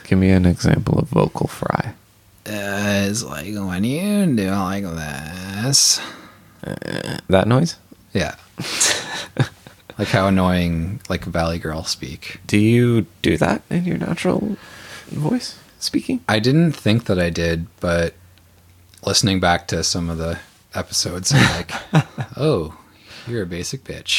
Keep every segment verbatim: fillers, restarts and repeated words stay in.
Give me an example of vocal fry. Uh, it's like when you do like this. Uh, that noise? Yeah. Like how annoying like Valley Girl speak. Do you do that in your natural voice speaking? I didn't think that I did, but listening back to some of the episodes, I'm like, oh, you're a basic bitch.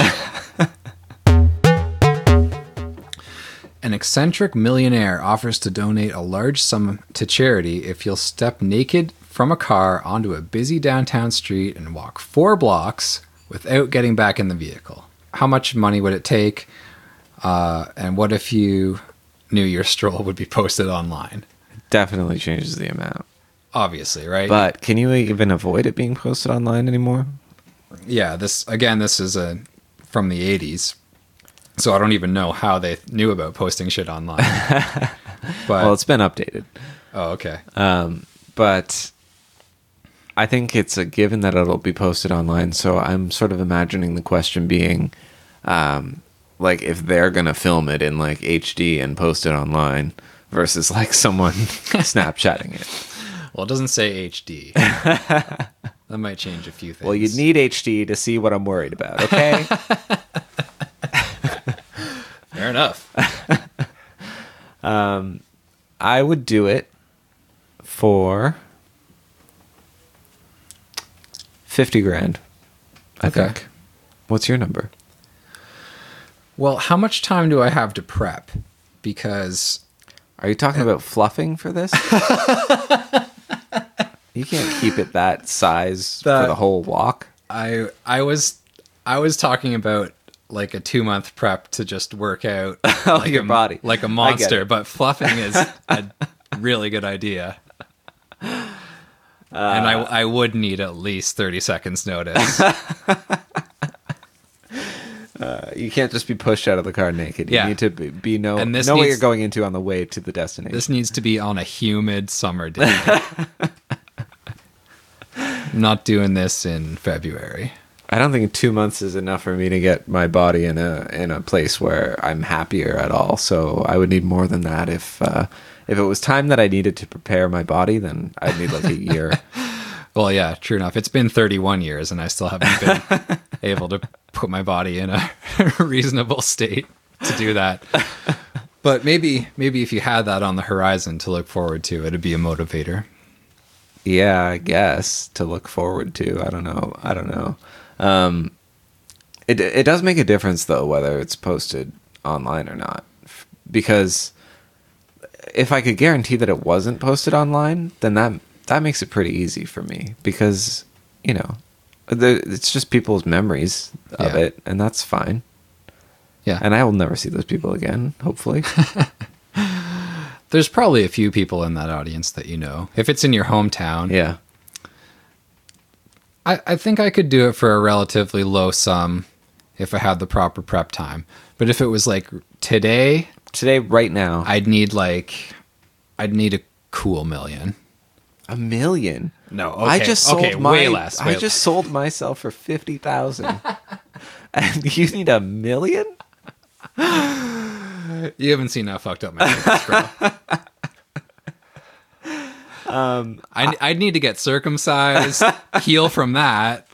An eccentric millionaire offers to donate a large sum to charity if you'll step naked from a car onto a busy downtown street and walk four blocks without getting back in the vehicle. How much money would it take? Uh, and what if you knew your stroll would be posted online? Definitely changes the amount. Obviously, right? But can you even avoid it being posted online anymore? Yeah, this again, this is a from the eighties. So I don't even know how they knew about posting shit online. But Well, it's been updated. oh, okay. Um, but I think it's a given that it'll be posted online. So I'm sort of imagining the question being, um, like if they're going to film it in like H D and post it online versus like someone Snapchatting it. Well, it doesn't say H D. That might change a few things. Well, you'd need H D to see what I'm worried about, okay? Fair enough. um, I would do it for fifty grand, I Okay. think. What's your number? Well, how much time do I have to prep? Because Are you talking about fluffing for this? You can't keep it that size That- for the whole walk. I I was I was talking about like a two month prep to just work out Oh, like your a, body. like a I get monster, it. but fluffing is a really good idea. Uh, and I I would need at least thirty seconds notice. Uh, you can't just be pushed out of the car naked. You Yeah. need to be, be know, And this know what needs- you're going into on the way to the destination. This needs to be on a humid summer day. I'm not doing this in February. I don't think two months is enough for me to get my body in a in a place where I'm happier at all. So I would need more than that. If uh, if it was time that I needed to prepare my body, then I'd need like a year. Well, yeah, true enough. It's been thirty-one years and I still haven't been able to put my body in a reasonable state to do that. But maybe maybe if you had that on the horizon to look forward to, it'd be a motivator. Yeah, I guess to look forward to. I don't know. I don't know. Um, it it does make a difference though whether it's posted online or not, F- because if I could guarantee that it wasn't posted online, then that that makes it pretty easy for me because you know the, it's just people's memories of Yeah. it, and that's fine. Yeah. And I will never see those people again, hopefully. There's probably a few people in that audience that you know. If it's in your hometown, Yeah. I, I think I could do it for a relatively low sum if I had the proper prep time. But if it was like today, Today, right now, I'd need like, I'd need a cool million. a million. No, I okay, just sold okay, my, way less, I way just less. sold myself for fifty thousand, and you need a million. You haven't seen how fucked up my life is, bro. Um, I, I'd need to get circumcised, heal from that.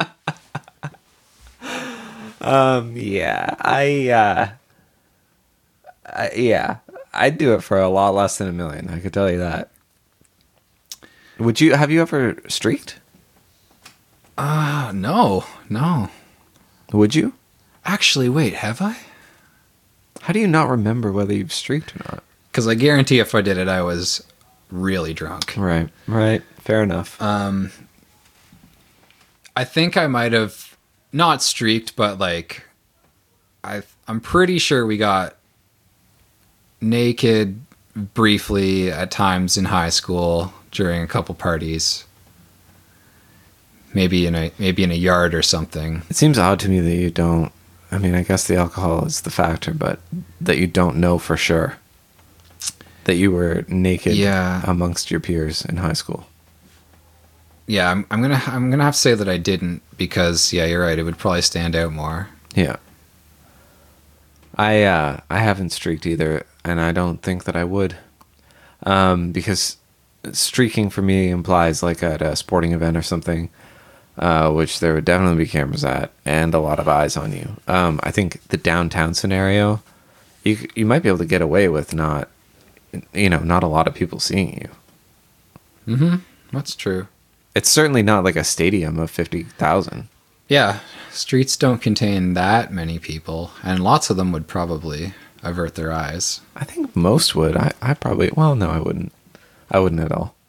um, yeah, I, uh, I, yeah, I'd do it for a lot less than a million. I could tell you that. Would you? Have you ever streaked? Uh, no, no. Would you? Actually, wait, have I? How do you not remember whether you've streaked or not? Because I guarantee if I did it, I was really drunk. Right, right. Fair enough. Um, I think I might have not streaked, but like, I I'm pretty sure we got naked briefly at times in high school during a couple parties. Maybe in a maybe in a yard or something. It seems odd to me that you don't. I mean, I guess the alcohol is the factor, but that you don't know for sure that you were naked Yeah. amongst your peers in high school. Yeah, I'm I'm gonna I'm gonna have to say that I didn't because yeah, you're right. It would probably stand out more. Yeah. I uh I haven't streaked either, and I don't think that I would. um, because streaking for me implies like at a sporting event or something, uh, which there would definitely be cameras at and a lot of eyes on you. Um, I think the downtown scenario, you you might be able to get away with not, you know, not a lot of people seeing you. Mm-hmm. That's true. It's certainly not like a stadium of fifty thousand. Yeah, streets don't contain that many people, and lots of them would probably avert their eyes. I think most would. I, I probably, well, no, I wouldn't. I wouldn't at all.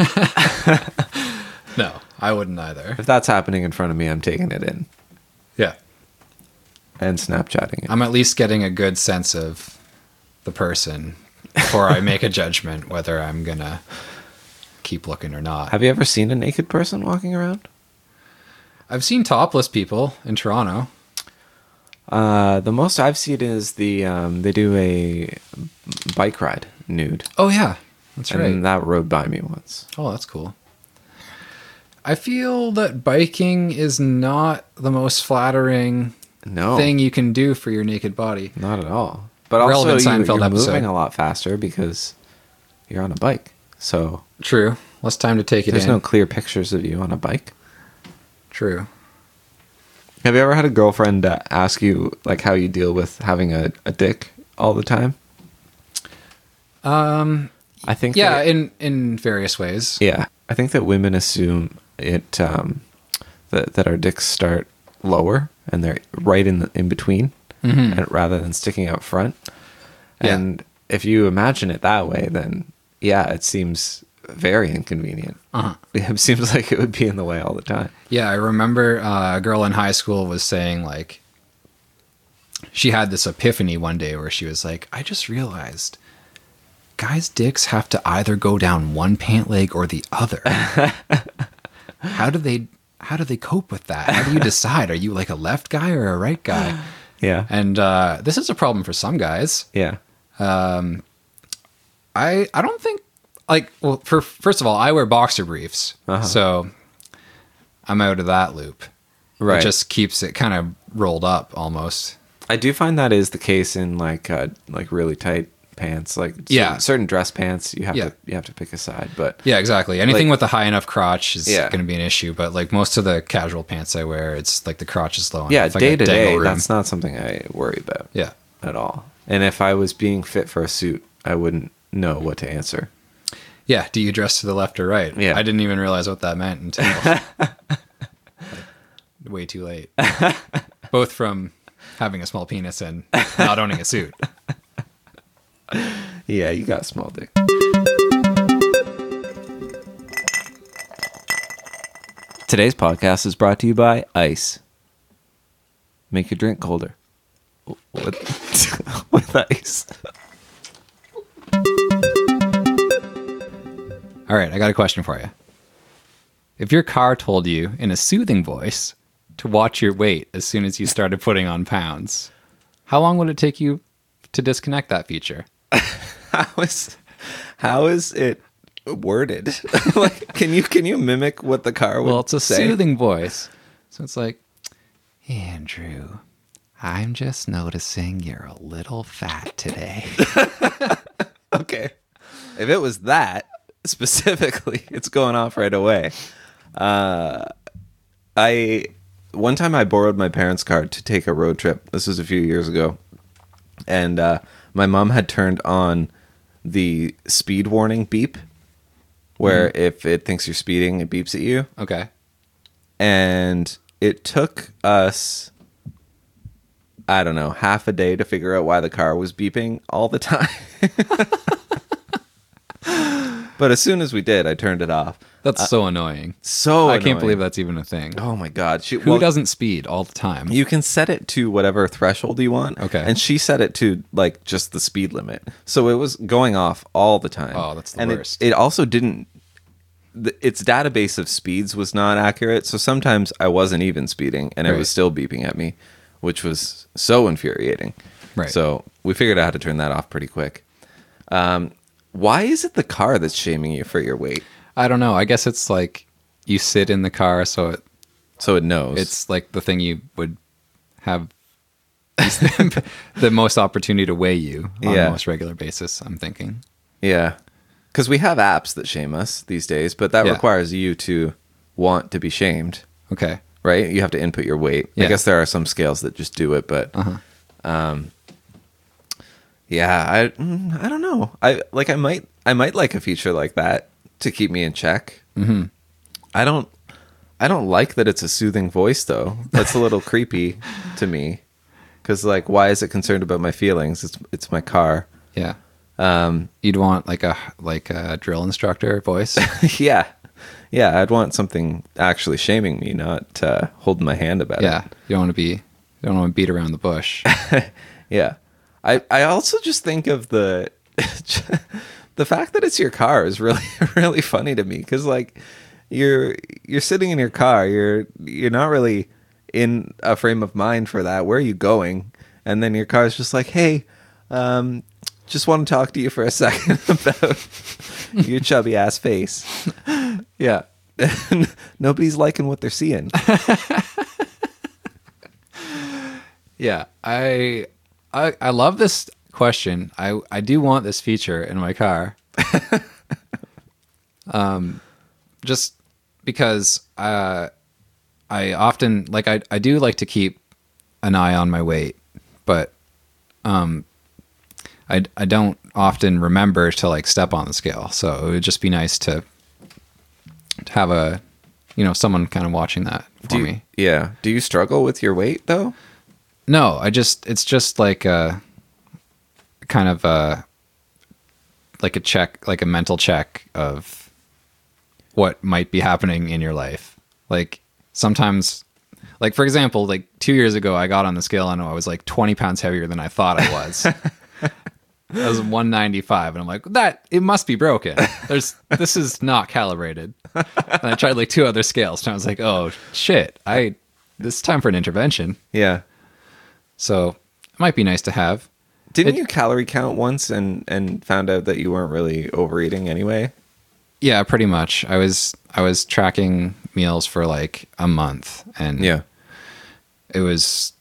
No, I wouldn't either. If that's happening in front of me, I'm taking it in Yeah. and Snapchatting it. I'm at least getting a good sense of the person before I make a judgment whether I'm going to keep looking or not. Have you ever seen a naked person walking around? I've seen topless people in Toronto. Uh, the most I've seen is the, um, they do a bike ride nude. Oh, yeah. That's and right. that rode by me once. Oh, that's cool. I feel that biking is not the most flattering No, thing you can do for your naked body. not at all. But also, Relevant you, Seinfeld you're episode. moving a lot faster because you're on a bike. So True. Less time to take it there's in. no clear pictures of you on a bike. True. Have you ever had a girlfriend uh, ask you like how you deal with having a, a dick all the time? Um. I think Yeah, that, in in various ways. yeah. I think that women assume it um, that that our dicks start lower and they're right in the in between, Mhm. and rather than sticking out front. Yeah. And if you imagine it that way, then yeah, it seems very inconvenient. Uh-huh. It seems like it would be in the way all the time. Yeah, I remember uh, a girl in high school was saying like she had this epiphany one day where she was like, I just realized guys' dicks have to either go down one pant leg or the other. How do they how do they cope with that? How do you decide? Are you like a left guy or a right guy? Yeah. And uh, this is a problem for some guys. Yeah. Um, I I don't think like well for first of all I wear boxer briefs, Uh-huh. so I'm out of that loop. Right. It just keeps it kind of rolled up almost. I do find that is the case in like uh, like really tight pants, like certain, Yeah. certain dress pants. You have Yeah. to you have to pick a side, but Yeah, exactly. Anything Like- with a high enough crotch is Yeah. going to be an issue. But like most of the casual pants I wear, it's like the crotch is low. and yeah, it's like day a to dangle day, room. that's not something I worry about Yeah. at all. And if I was being fit for a suit, I wouldn't know what to answer. Yeah. Do you dress to the left or right? Yeah. I didn't even realize what that meant until like, way too late. Both from having a small penis and not owning a suit. Yeah, you got a small dick. Today's podcast is brought to you by Ice. Make your drink colder. With, with ice. All right, I got a question for you. If your car told you in a soothing voice to watch your weight as soon as you started putting on pounds, how long would it take you to disconnect that feature? How is how is it worded? Like, can you can you mimic what the car would Well, it's a say? soothing voice. So it's like, Andrew, I'm just noticing you're a little fat today. Okay. If it was that specifically, it's going off right away. Uh, I one time I borrowed my parents' car to take a road trip. This was a few years ago, and uh, my mom had turned on the speed warning beep, where Mm-hmm. if it thinks you're speeding, it beeps at you. Okay. And it took us, I don't know, half a day to figure out why the car was beeping all the time. But as soon as we did, I turned it off. That's so annoying. So I can't annoying. believe that's even a thing. Oh my god! She, Who well, doesn't speed all the time? You can set it to whatever threshold you want. Okay. And she set it to like just the speed limit, so it was going off all the time. Oh, that's the and worst. It, it also didn't. The, its database of speeds was not accurate, so sometimes I wasn't even speeding, and it Right. was still beeping at me, which was so infuriating. Right. So we figured out how to turn that off pretty quick. Um, why is it the car that's shaming you for your weight? I don't know. I guess it's like you sit in the car, so it, So it knows. it's like the thing you would have the most opportunity to weigh you on Yeah. the most regular basis, I'm thinking. yeah. Because we have apps that shame us these days, but that Yeah. requires you to want to be shamed, Okay. right? You have to input your weight. I Yeah. guess there are some scales that just do it, but Uh-huh. um, yeah, I mm, I don't know. I like I might I might like a feature like that to keep me in check. Mm-hmm. I don't I don't like that it's a soothing voice though. That's a little creepy to me. Because like, why is it concerned about my feelings? It's it's my car. Yeah. Um, You'd want like a like a drill instructor voice. yeah, yeah. I'd want something actually shaming me, not uh, holding my hand about Yeah. You don't want to be you don't want to beat around the bush. it. Yeah. I I also just think of the the fact that it's your car is really really funny to me because like you're you're sitting in your car, you're you're not really in a frame of mind for that. Where are you going? And then your car's just like, hey, um, just want to talk to you for a second about your chubby ass face. Yeah. Nobody's liking what they're seeing. Yeah. I I I love this question. I I do want this feature in my car. um just because uh I often like I I do like to keep an eye on my weight, but um I I don't often remember to like step on the scale. So it would just be nice to, to have a you know someone kind of watching that for Do you, me. yeah. Do you struggle with your weight though? No, I just it's just like a kind of a like a check, like a mental check of what might be happening in your life. Like sometimes, like for example, like two years ago, I got on the scale and I was like twenty pounds heavier than I thought I was. I was one ninety-five, and I'm like, that it must be broken. There's this is not calibrated. And I tried like two other scales, and I was like, oh shit, I this is time for an intervention. Yeah. So it might be nice to have. Didn't It- you calorie count once and and found out that you weren't really overeating anyway? Yeah, pretty much. I was I was tracking meals for like a month, and Yeah. it was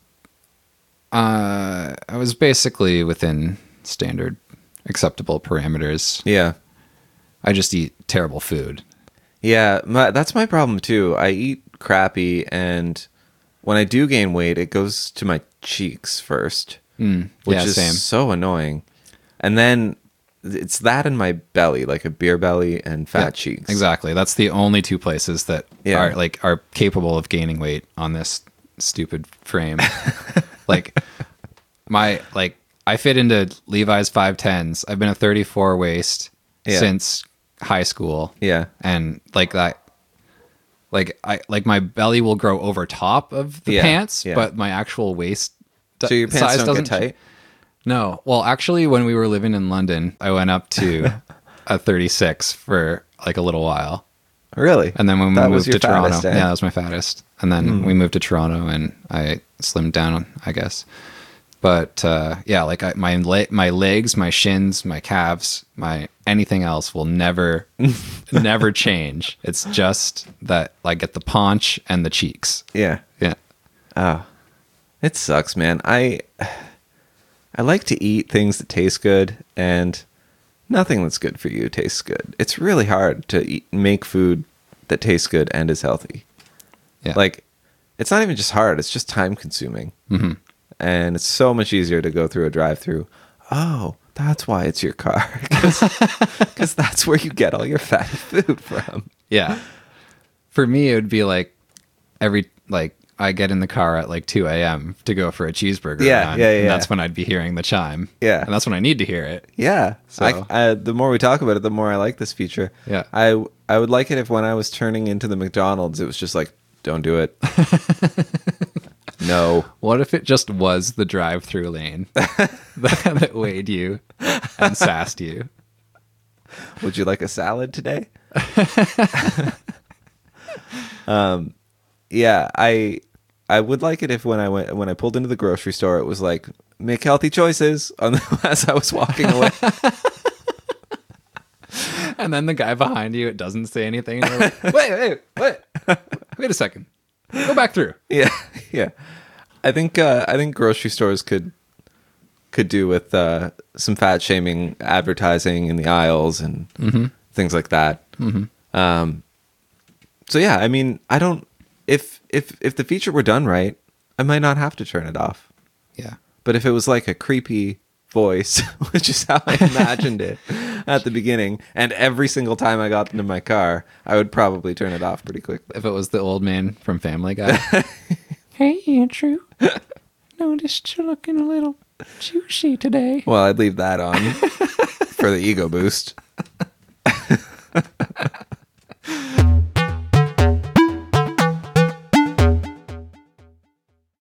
uh I was basically within standard acceptable parameters. Yeah. I just eat terrible food. Yeah, my, that's my problem too. I eat crappy, and when I do gain weight, it goes to my cheeks first, Mm, which yeah, is same. so annoying. And then it's that in my belly, like a beer belly and fat Yeah, cheeks. Exactly. That's the only two places that Yeah. are like are capable of gaining weight on this stupid frame. Like my like I fit into Levi's five tens. I've been a thirty-four waist Yeah. since high school. Yeah. And like that like I like my belly will grow over top of the Yeah, pants, yeah. but my actual waist d- So your pants size don't doesn't get tight? No. Well, actually, when we were living in London, I went up to a thirty-six for like a little while. Really? And then when we That moved was your to Toronto, fattest, eh? yeah, that was my fattest. And then we moved to Toronto and I slimmed down, I guess. But uh, yeah, like I, my le- my legs, my shins, my calves, my anything else will never, never change. It's just that I get the paunch and the cheeks. Yeah. Yeah. Oh, it sucks, man. I I like to eat things that taste good, and nothing that's good for you tastes good. It's really hard to eat, make food that tastes good and is healthy. Yeah. Like, it's not even just hard; it's just time consuming, mm-hmm. and it's so much easier to go through a drive-through. Oh, that's why it's your car, because that's where you get all your fatty food from. Yeah. For me, it would be like every, like, I get in the car at like two a.m. to go for a cheeseburger. Yeah, run, yeah, yeah, And that's yeah. when I'd be hearing the chime. Yeah. And that's when I need to hear it. Yeah. So- I, I, the more we talk about it, the more I like this feature. Yeah. I I would like it if when I was turning into the McDonald's, it was just like, don't do it. No. What if it just was the drive-through lane that, that weighed you and sassed you? Would you like a salad today? um, yeah, I I would like it if when I went when I pulled into the grocery store, it was like, make healthy choices on the, as I was walking away. And then the guy behind you, it doesn't say anything. And you're like, wait, wait, wait. Wait a second. Go back through. Yeah, yeah. I think uh, I think grocery stores could could do with uh, some fat shaming advertising in the aisles and Mm-hmm. things like that. Mm-hmm. Um, so yeah, I mean, I don't. If if if the feature were done right, I might not have to turn it off. Yeah. But if it was like a creepy voice, which is how I imagined it at the beginning, and every single time I got into my car, I would probably turn it off pretty quickly. If it was the old man from Family Guy. Hey, Andrew. Noticed you're looking a little juicy today. Well, I'd leave that on for the ego boost.